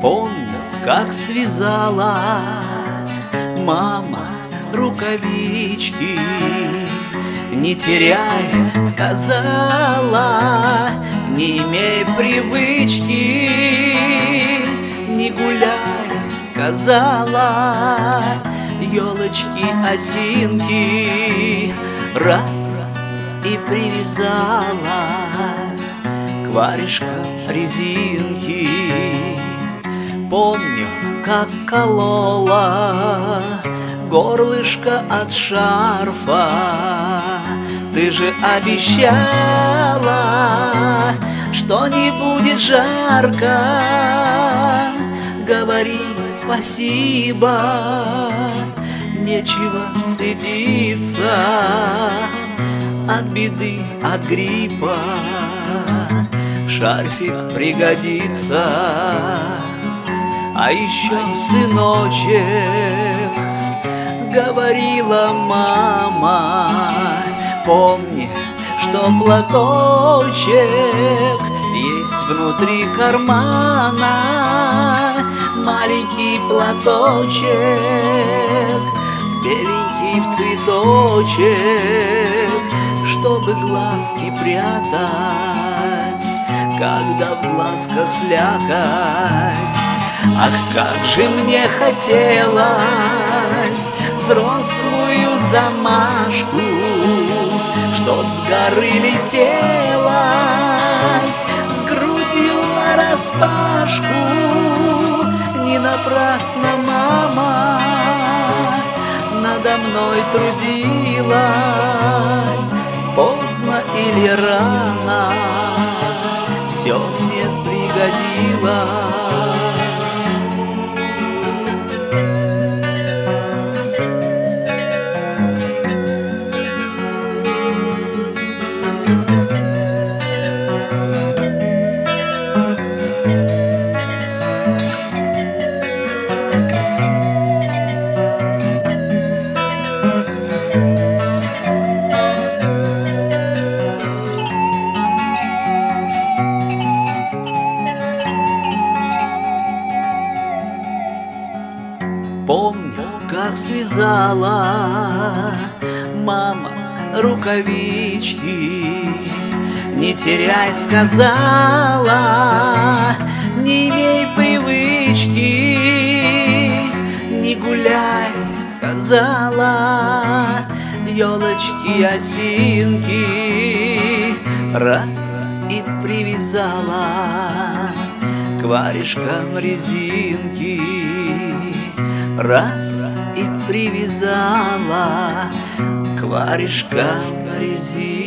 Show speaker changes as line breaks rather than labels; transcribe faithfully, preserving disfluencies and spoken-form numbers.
Помню, как связала мама рукавички, не теряя, сказала: не имей привычки, не гуляя, сказала: елочки, осинки, раз и привязала к варежкам резинки. Помню, как колола горлышко от шарфа. Ты же обещала, что не будет жарко. Говори спасибо, нечего стыдиться от беды, от гриппа. Шарфик пригодится. А еще, сыночек, говорила мама, помни, что платочек есть внутри кармана. Маленький платочек, беленький в цветочек, чтобы глазки прятать, когда в глазках слякоть. Ах, как же мне хотелось взрослую замашку, чтоб с горы летелась с грудью нараспашку. Не напрасно мама надо мной трудилась, поздно или рано все мне пригодилось. Помню, как связала мама рукавички, не теряй, сказала, не имей привычки, не гуляй, сказала, елочки, осинки, раз и привязала к варежкам резинки. Раз и привязала к варежкам резинки.